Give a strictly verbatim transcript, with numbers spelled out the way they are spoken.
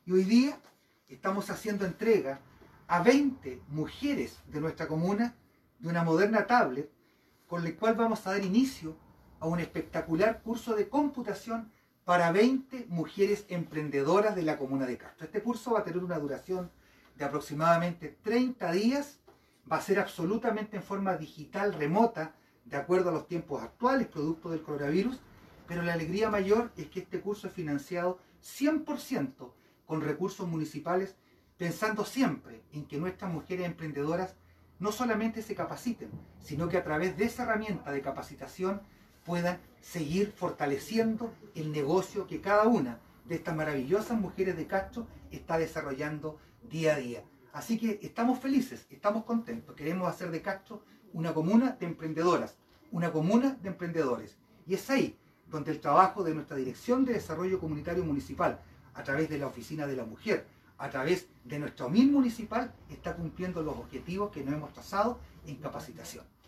Y hoy día estamos haciendo entrega a veinte mujeres de nuestra comuna de una moderna tablet con la cual vamos a dar inicio a un espectacular curso de computación para veinte mujeres emprendedoras de la comuna de Castro. Este curso va a tener una duración de aproximadamente treinta días, va a ser absolutamente en forma digital, remota, de acuerdo a los tiempos actuales, producto del coronavirus, pero la alegría mayor es que este curso es financiado cien por ciento con recursos municipales, pensando siempre en que nuestras mujeres emprendedoras no solamente se capaciten, sino que a través de esa herramienta de capacitación puedan seguir fortaleciendo el negocio que cada una de estas maravillosas mujeres de Castro está desarrollando día a día. Así que estamos felices, estamos contentos, queremos hacer de Castro una comuna de emprendedoras, una comuna de emprendedores. Y es ahí donde el trabajo de nuestra Dirección de Desarrollo Comunitario Municipal, a través de la Oficina de la Mujer, a través de nuestra O M I L municipal, está cumpliendo los objetivos que nos hemos trazado en capacitación.